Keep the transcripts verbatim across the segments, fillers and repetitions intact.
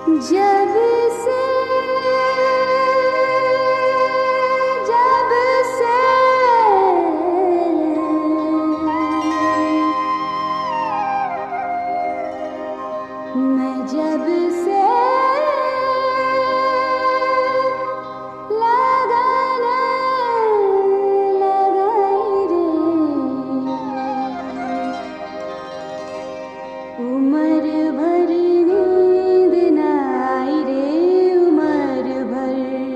जब से जब से मैं जब से लगाने लगाई रे उम्र भर नींद न आई रे उम्र भर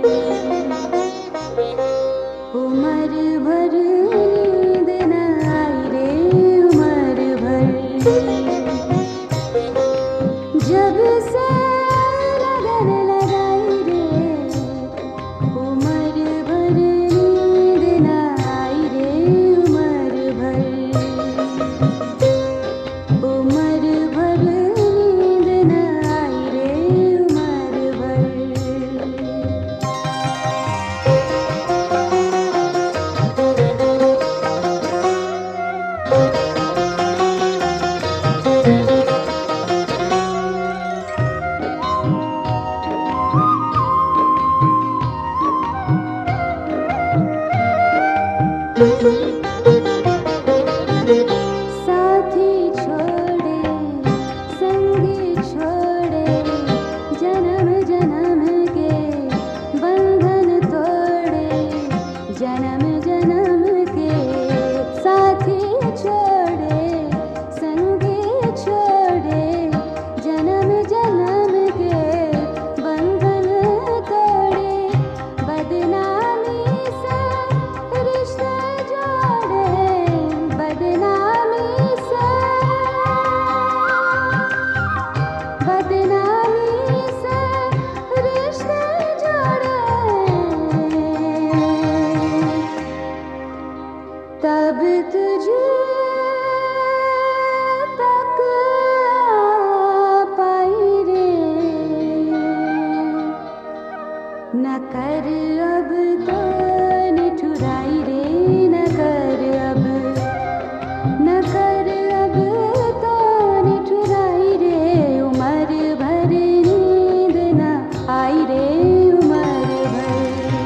उम्र भर नींद न आई रे उम्र भर जब से लगन लगाई रे उम्र भर नींद न आई रे उम्र भर उम्र भर नींद न आई रे उम्र भर साथी छोड़े संगी छोड़े जन्म जन्म के बंधन तोड़े जन्म जन्म के साथी छोड़े संगी छोड़े जन्म जन्म के बंधन तोड़े बदनामी से रिश्ते जोड़े बदनामी से बदनामी से रिश्ते जोड़े तब तुझे तक आ पाई रे न कर अब तो निठुराई रे न कर अब न कर अब तो निठुराई रे उम्र भर नींद न आई रे उम्र भर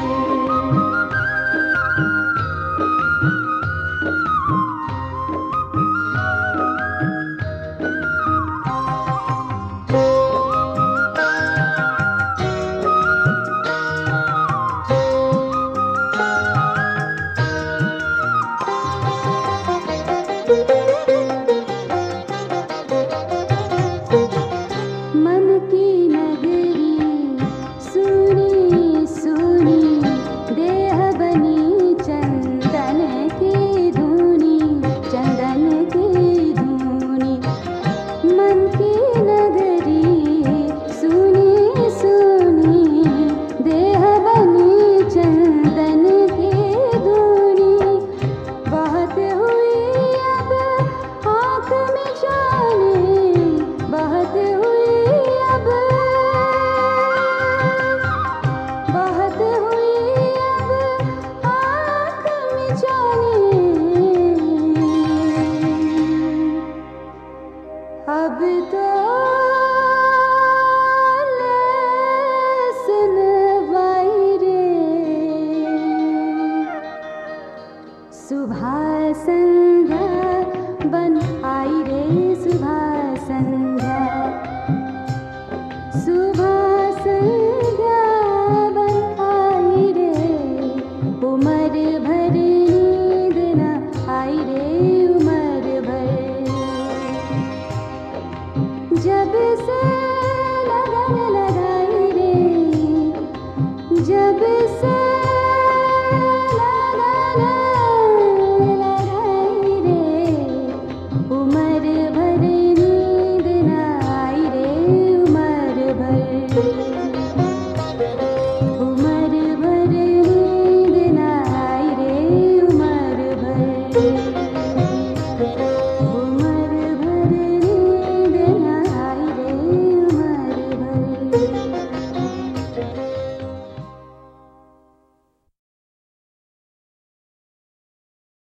मन की नगरी सुनी सुनी देह बनी चंदन की धूनी चंदन की धूनी मन की नगरी सुनी सुनी देह बनी चंदन की धूनी बहुत हुई अब आँख में जाने बहुत हुई अब बहुत हुई अब आँख में जाने अब तो